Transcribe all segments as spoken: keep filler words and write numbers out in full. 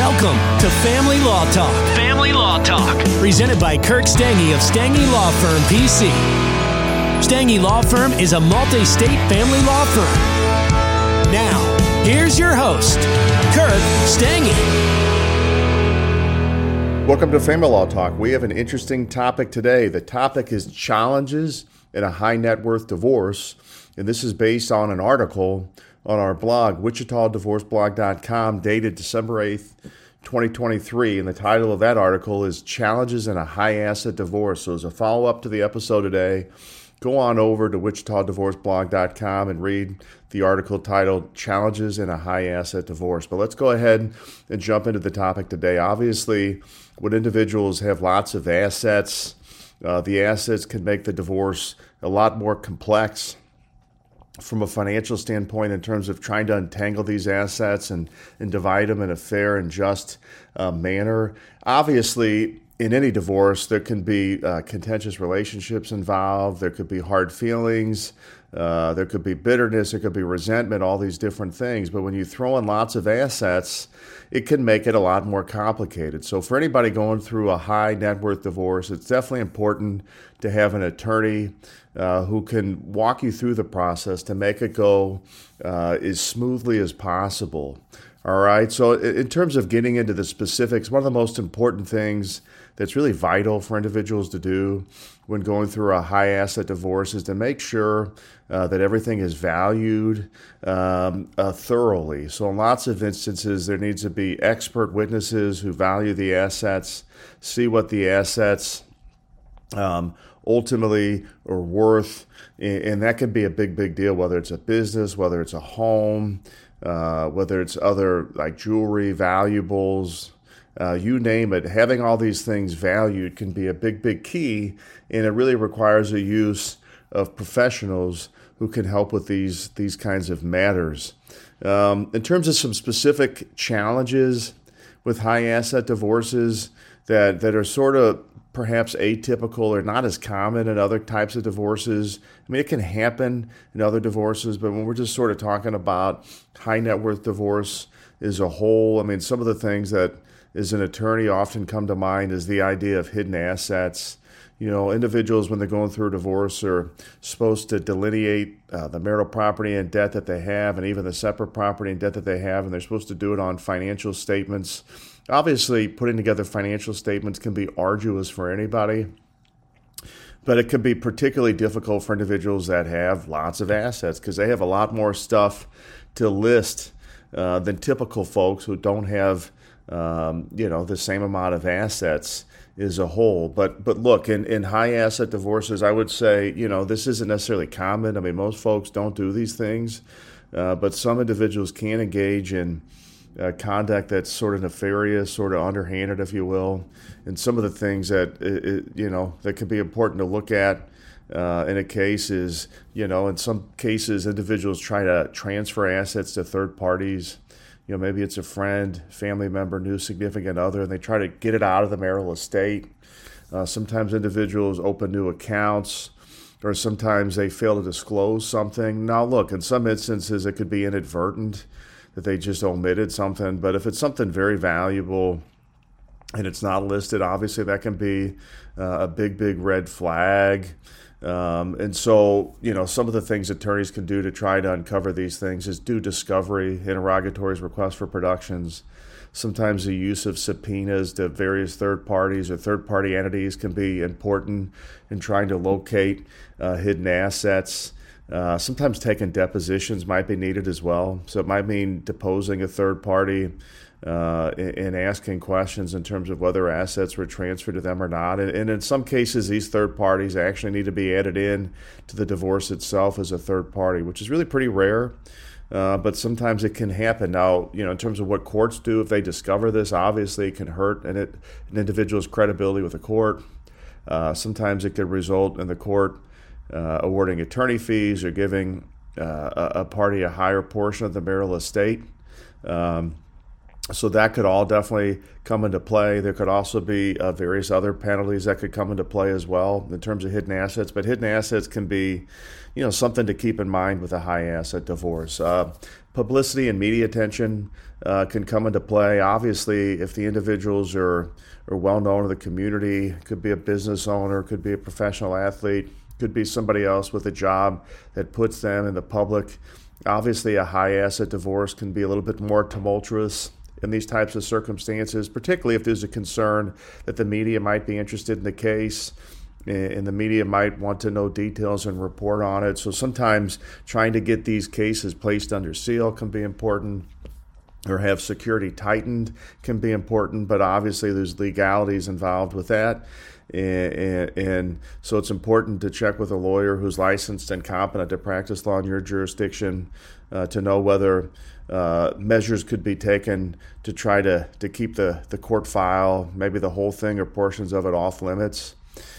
Welcome to Family Law Talk. Family Law Talk. Presented by Kirk Stange of Stange Law Firm, P C. Stange Law Firm is a multi-state family law firm. Now, here's your host, Kirk Stange. Welcome to Family Law Talk. We have an interesting topic today. The topic is challenges in a high net worth divorce, and this is based on an article on our blog, wichita divorce blog dot com, dated December eighth, twenty twenty-three, and the title of that article is Challenges in a High Asset Divorce. So as a follow-up to the episode today, go on over to wichita divorce blog dot com and read the article titled Challenges in a High Asset Divorce. But let's go ahead and jump into the topic today. Obviously, when individuals have lots of assets, uh, the assets can make the divorce a lot more complex from a financial standpoint in terms of trying to untangle these assets and, and divide them in a fair and just uh, manner. Obviously, in any divorce, there can be uh, contentious relationships involved. There could be hard feelings. Uh, there could be bitterness. There could be resentment, all these different things. But when you throw in lots of assets, it can make it a lot more complicated. So for anybody going through a high net worth divorce, it's definitely important to have an attorney uh, who can walk you through the process to make it go uh, as smoothly as possible. All right. So in terms of getting into the specifics, one of the most important things that's really vital for individuals to do when going through a high asset divorce is to make sure uh, that everything is valued um, uh, thoroughly. So in lots of instances, there needs to be expert witnesses who value the assets, see what the assets um, ultimately are worth. And that can be a big, big deal, whether it's a business, whether it's a home, uh, whether it's other like jewelry, valuables, Uh, you name it. Having all these things valued can be a big, big key, and it really requires a use of professionals who can help with these these kinds of matters. Um, in terms of some specific challenges with high asset divorces that, that are sort of perhaps atypical or not as common in other types of divorces. I mean, it can happen in other divorces, but when we're just sort of talking about high net worth divorce as a whole, I mean, some of the things that as an attorney often come to mind is the idea of hidden assets. You know, individuals when they're going through a divorce are supposed to delineate uh, the marital property and debt that they have, and even the separate property and debt that they have, and they're supposed to do it on financial statements. Obviously, putting together financial statements can be arduous for anybody, but it can be particularly difficult for individuals that have lots of assets because they have a lot more stuff to list uh, than typical folks who don't have Um, you know, the same amount of assets as a whole. But but look, in, in high asset divorces, I would say, you know, this isn't necessarily common. I mean, most folks don't do these things, uh, but some individuals can engage in uh, conduct that's sort of nefarious, sort of underhanded, if you will. And some of the things that, it, it, you know, that can be important to look at uh, in a case is, you know, in some cases, individuals try to transfer assets to third parties. You know, maybe it's a friend, family member, new significant other, and they try to get it out of the marital estate. Uh, sometimes individuals open new accounts, or sometimes they fail to disclose something. Now, look, in some instances, it could be inadvertent that they just omitted something. But if it's something very valuable and it's not listed, obviously that can be uh, a big, big red flag. Um, and so, you know, some of the things attorneys can do to try to uncover these things is do discovery, interrogatories, requests for productions. Sometimes the use of subpoenas to various third parties or third-party entities can be important in trying to locate uh, hidden assets. Uh, sometimes taking depositions might be needed as well. So it might mean deposing a third party uh, and asking questions in terms of whether assets were transferred to them or not. And, and in some cases, these third parties actually need to be added in to the divorce itself as a third party, which is really pretty rare. Uh, but sometimes it can happen. Now, you know, in terms of what courts do, if they discover this, obviously it can hurt an, an individual's credibility with the court. Uh, sometimes it could result in the court uh, awarding attorney fees or giving uh, a, a party a higher portion of the marital estate. Um, So that could all definitely come into play. There could also be uh, various other penalties that could come into play as well in terms of hidden assets. But hidden assets can be, you know, something to keep in mind with a high asset divorce. Uh, publicity and media attention uh, can come into play. Obviously, if the individuals are, are well known in the community, could be a business owner, could be a professional athlete, could be somebody else with a job that puts them in the public. Obviously, a high asset divorce can be a little bit more tumultuous in these types of circumstances, particularly if there's a concern that the media might be interested in the case and the media might want to know details and report on it. So sometimes trying to get these cases placed under seal can be important, or have security tightened can be important, but obviously there's legalities involved with that. And, and, and so it's important to check with a lawyer who's licensed and competent to practice law in your jurisdiction uh, to know whether uh, measures could be taken to try to, to keep the, the court file, maybe the whole thing or portions of it, off limits.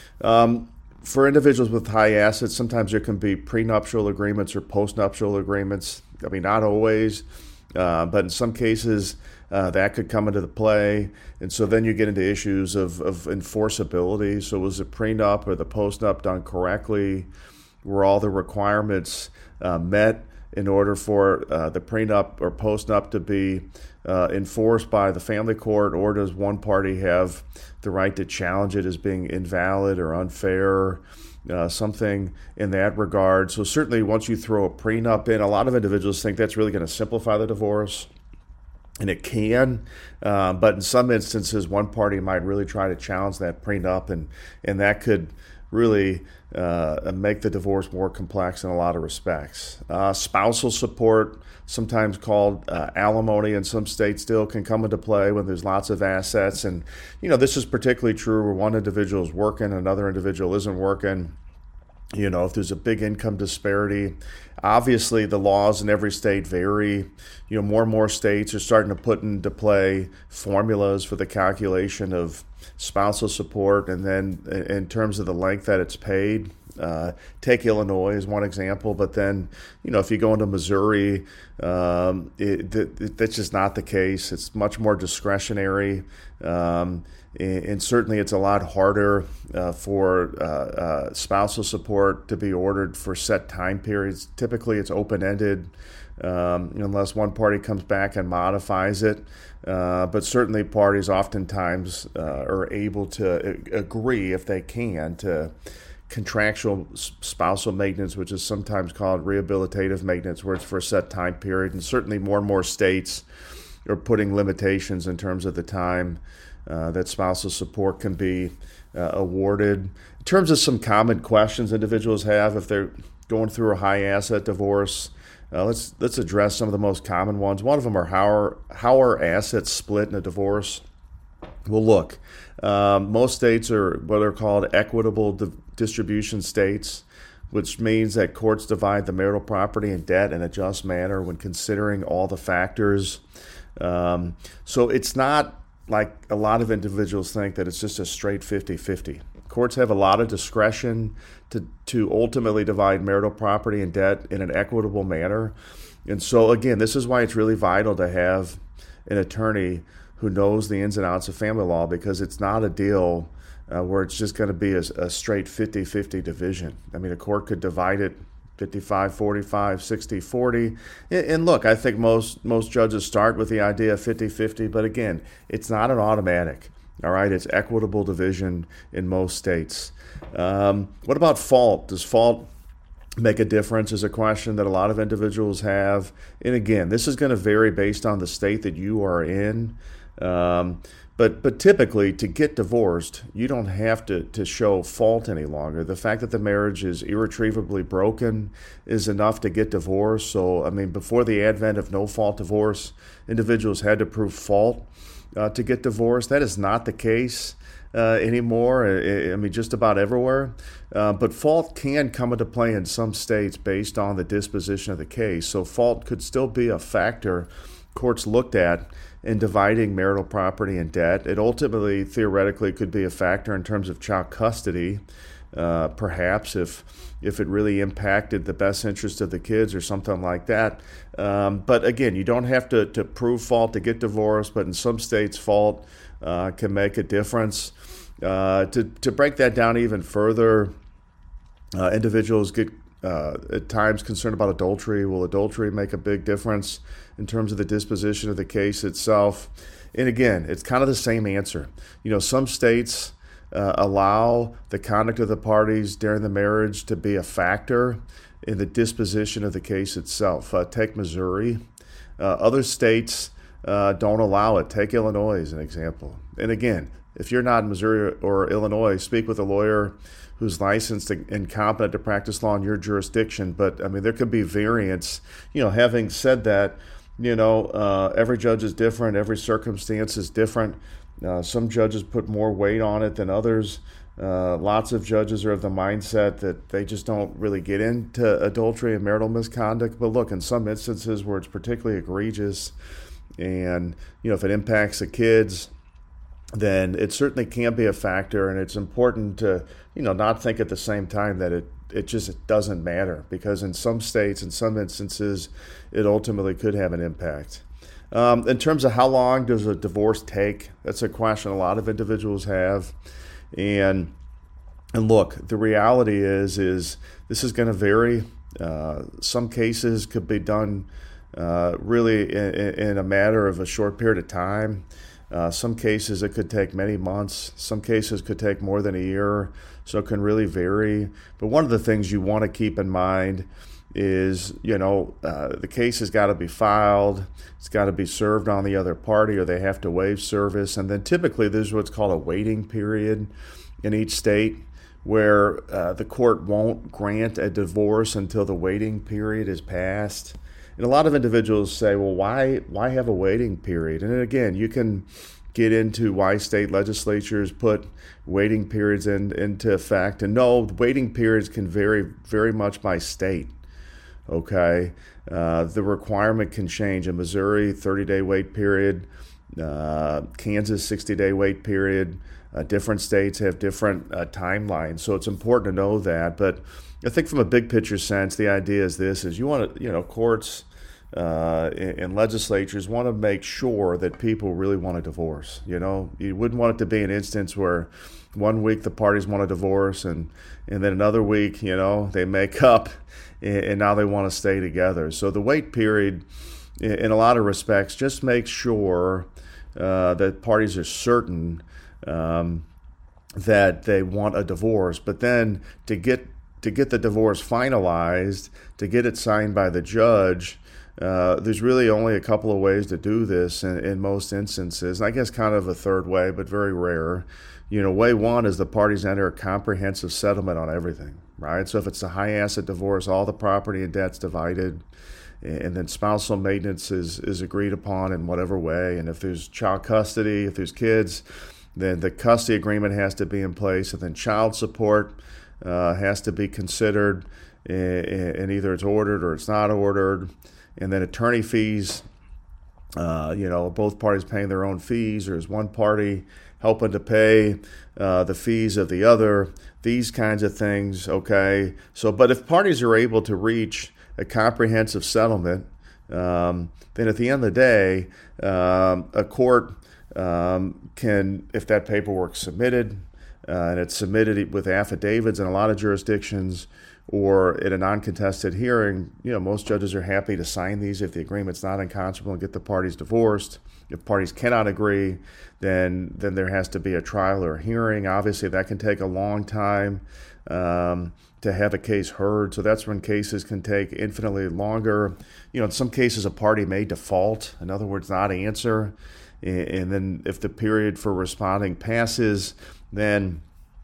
Um, for individuals with high assets, sometimes there can be prenuptial agreements or postnuptial agreements. I mean, not always, uh, but in some cases, Uh, that could come into the play. And so then you get into issues of, of enforceability. So was the prenup or the postnup done correctly? Were all the requirements uh, met in order for uh, the prenup or postnup to be uh, enforced by the family court? Or does one party have the right to challenge it as being invalid or unfair? Uh, something in that regard. So certainly once you throw a prenup in, a lot of individuals think that's really going to simplify the divorce. And it can, uh, but in some instances, one party might really try to challenge that prenup, and, and that could really uh, make the divorce more complex in a lot of respects. Uh, spousal support, sometimes called uh, alimony in some states, still can come into play when there's lots of assets. And, you know, this is particularly true where one individual is working, another individual isn't working. You know, if there's a big income disparity, obviously the laws in every state vary. You know, more and more states are starting to put into play formulas for the calculation of spousal support, and then in terms of the length that it's paid. Uh, take Illinois as one example, but then, you know, if you go into Missouri, um, it, it, that's just not the case. It's much more discretionary. Um, And certainly it's a lot harder uh, for uh, uh, spousal support to be ordered for set time periods. Typically it's open-ended um, unless one party comes back and modifies it. Uh, but certainly parties oftentimes uh, are able to agree, if they can, to contractual spousal maintenance, which is sometimes called rehabilitative maintenance, where it's for a set time period. And certainly more and more states are putting limitations in terms of the time Uh, that spousal support can be uh, awarded. In terms of some common questions individuals have if they're going through a high asset divorce, uh, let's let's address some of the most common ones. One of them are how are, how are assets split in a divorce? Well, look, um, most states are what are called equitable di- distribution states, which means that courts divide the marital property and debt in a just manner when considering all the factors. Um, so it's not like a lot of individuals think that it's just a straight fifty-fifty. Courts have a lot of discretion to, to ultimately divide marital property and debt in an equitable manner. And so, again, this is why it's really vital to have an attorney who knows the ins and outs of family law, because it's not a deal uh, where it's just going to be a, a straight fifty-fifty division. I mean, a court could divide it fifty-five forty-five, sixty forty. And look, I think most most judges start with the idea of fifty-fifty, but again, it's not an automatic. All right, it's equitable division in most states. Um, what about fault? Does fault make a difference is a question that a lot of individuals have. And again, this is going to vary based on the state that you are in. Um, But but typically, to get divorced, you don't have to, to show fault any longer. The fact that the marriage is irretrievably broken is enough to get divorced. So, I mean, before the advent of no-fault divorce, individuals had to prove fault uh, to get divorced. That is not the case uh, anymore, I, I mean, just about everywhere. Uh, but fault can come into play in some states based on the disposition of the case. So fault could still be a factor courts looked at in dividing marital property and debt. It ultimately, theoretically, could be a factor in terms of child custody. uh, perhaps if if it really impacted the best interest of the kids or something like that. Um, but again, you don't have to, to prove fault to get divorced, but in some states, fault uh, can make a difference. Uh, to, to break that down even further, uh, individuals get uh, at times concerned about adultery. Will adultery make a big difference in terms of the disposition of the case itself? And again, it's kind of the same answer. You know, some states uh, allow the conduct of the parties during the marriage to be a factor in the disposition of the case itself. Uh, take Missouri. Uh, other states uh, don't allow it. Take Illinois as an example. And again, if you're not in Missouri or Illinois, speak with a lawyer who's licensed and competent to practice law in your jurisdiction. But, I mean, there could be variance. You know, having said that, you know, uh, every judge is different. Every circumstance is different. Uh, some judges put more weight on it than others. Uh, lots of judges are of the mindset that they just don't really get into adultery and marital misconduct. But look, in some instances where it's particularly egregious and, you know, if it impacts the kids, then it certainly can be a factor. And it's important to, you know, not think at the same time that it it just it doesn't matter, because in some states, in some instances, it ultimately could have an impact. Um, in terms of how long does a divorce take, that's a question a lot of individuals have. And and look, the reality is, is this is going to vary. Uh, some cases could be done uh, really in, in a matter of a short period of time. Uh, some cases it could take many months. Some cases could take more than a year. So it can really vary. But one of the things you want to keep in mind is, you know, uh, the case has got to be filed. It's got to be served on the other party, or they have to waive service. And then typically there's what's called a waiting period in each state, where uh, the court won't grant a divorce until the waiting period is passed. And a lot of individuals say, well, why why have a waiting period? And again, you can get into why state legislatures put waiting periods in, into effect. And no, waiting periods can vary very much by state. Okay, uh, the requirement can change. In Missouri, thirty-day wait period. Uh, Kansas, sixty-day wait period. Uh, different states have different uh, timelines, so it's important to know that. But I think from a big picture sense, the idea is this: is you want to, you know, courts uh, and, and legislatures want to make sure that people really want a divorce. You know, you wouldn't want it to be an instance where one week the parties want a divorce, and and then another week, you know, they make up, and, and now they want to stay together. So the wait period, in, in a lot of respects, just makes sure uh, that parties are certain Um, that they want a divorce. But then to get to get the divorce finalized, to get it signed by the judge, uh, there's really only a couple of ways to do this in, in most instances. And I guess kind of a third way, but very rare. You know, way one is the parties enter a comprehensive settlement on everything, right? So if it's a high asset divorce, all the property and debts divided, and then spousal maintenance is, is agreed upon in whatever way. And if there's child custody, if there's kids, then the custody agreement has to be in place, and then child support uh, has to be considered, and either it's ordered or it's not ordered. And then attorney fees, uh, you know, both parties paying their own fees, or is one party helping to pay uh, the fees of the other, these kinds of things, okay? So, but if parties are able to reach a comprehensive settlement, um, then at the end of the day, um, a court Um, can, if that paperwork's submitted, uh, and it's submitted with affidavits in a lot of jurisdictions, or at a non-contested hearing, you know, most judges are happy to sign these if the agreement's not unconscionable and get the parties divorced. If parties cannot agree, then then there has to be a trial or a hearing. Obviously, that can take a long time um, to have a case heard. So that's when cases can take infinitely longer. You know, in some cases, a party may default. In other words, not answer. And then if the period for responding passes, then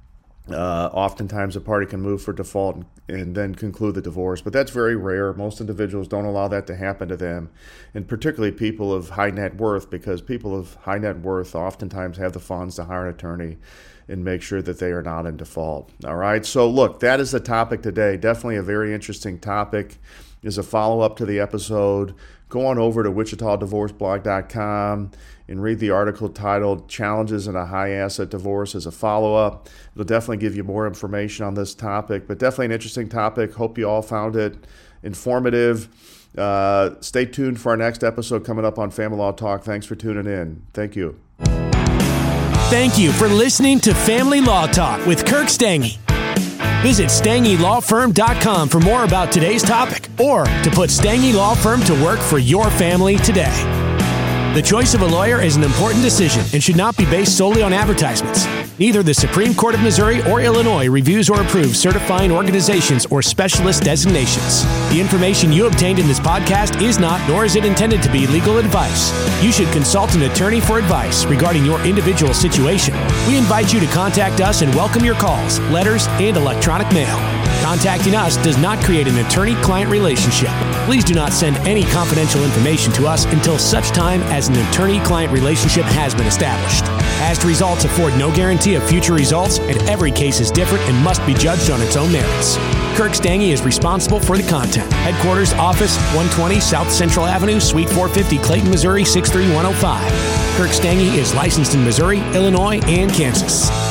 uh, oftentimes a party can move for default and, and then conclude the divorce. But that's very rare. Most individuals don't allow that to happen to them, and particularly people of high net worth, because people of high net worth oftentimes have the funds to hire an attorney and make sure that they are not in default. All right. So look, that is the topic today. Definitely a very interesting topic. is a follow-up to the episode. Go on over to wichita divorce blog dot com and read the article titled Challenges in a High-Asset Divorce as a follow-up. It'll definitely give you more information on this topic, but definitely an interesting topic. Hope you all found it informative. Uh, stay tuned for our next episode coming up on Family Law Talk. Thanks for tuning in. Thank you. Thank you for listening to Family Law Talk with Kirk Stange. Visit stange law firm dot com for more about today's topic or to put Stange Law Firm to work for your family today. The choice of a lawyer is an important decision and should not be based solely on advertisements. Neither the Supreme Court of Missouri or Illinois reviews or approves certifying organizations or specialist designations. The information you obtained in this podcast is not, nor is it intended to be, legal advice. You should consult an attorney for advice regarding your individual situation. We invite you to contact us and welcome your calls, letters, and electronic mail. Contacting us does not create an attorney-client relationship. Please do not send any confidential information to us until such time as an attorney-client relationship has been established. Past results afford no guarantee of future results, and every case is different and must be judged on its own merits. Kirk Stange is responsible for the content. Headquarters, Office, one twenty South Central Avenue, Suite four fifty, Clayton, Missouri, six three one oh five. Kirk Stange is licensed in Missouri, Illinois, and Kansas.